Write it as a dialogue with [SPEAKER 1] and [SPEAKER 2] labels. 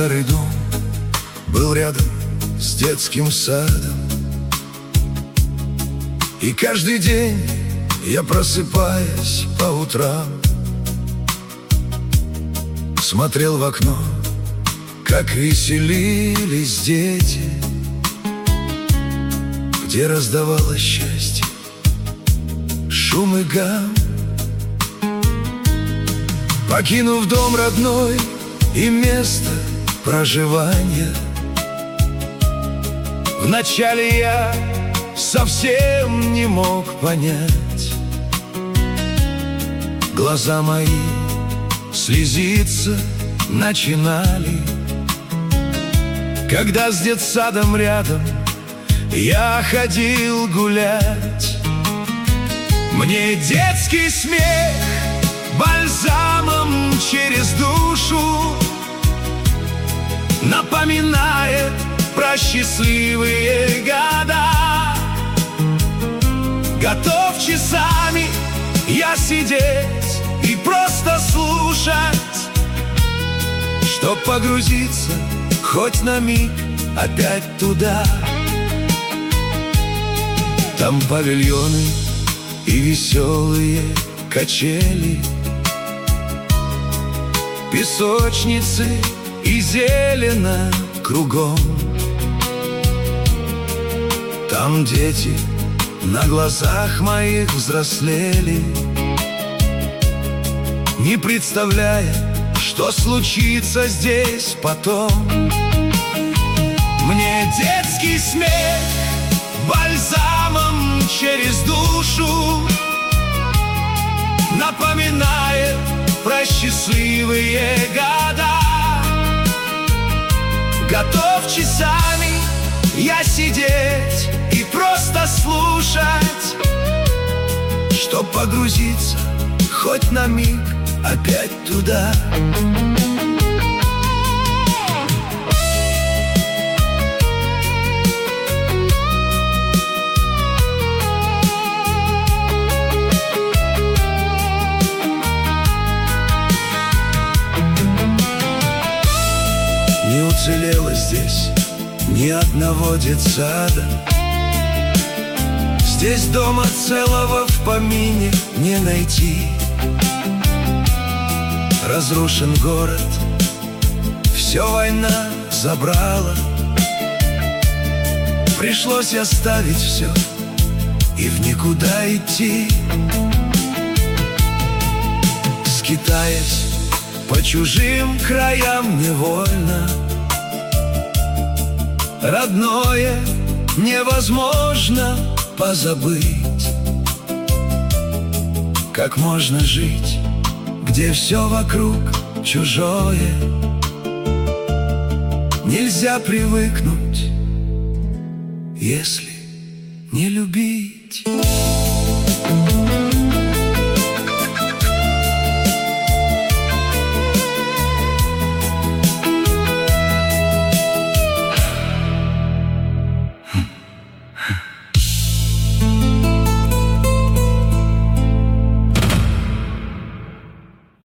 [SPEAKER 1] старый дом был рядом с детским садом. И каждый день я, просыпаясь по утрам, смотрел в окно, как веселились дети, где раздавалось счастье, шум и гам. Покинув дом родной и место проживания, вначале я совсем не мог понять. Глаза мои слезиться начинали, когда с детсадом рядом я ходил гулять. Мне детский смех бальзамом через душу напоминает про счастливые года. Готов часами я сидеть и просто слушать, чтоб погрузиться хоть на миг опять туда. Там павильоны и веселые качели, песочницы и зелено кругом. Там дети на глазах моих взрослели, не представляя, что случится здесь потом. Мне детский смех бальзамом через душу напоминает про счастливые года. Готов часами я сидеть и просто слушать, чтоб погрузиться хоть на миг опять туда. Не уцелело здесь ни одного детсада. Здесь дома целого в помине не найти. Разрушен город, все война забрала. Пришлось оставить все и в никуда идти. Скитаясь по чужим краям невольно, родное невозможно позабыть. Как можно жить, где все вокруг чужое? Нельзя привыкнуть, если не любить.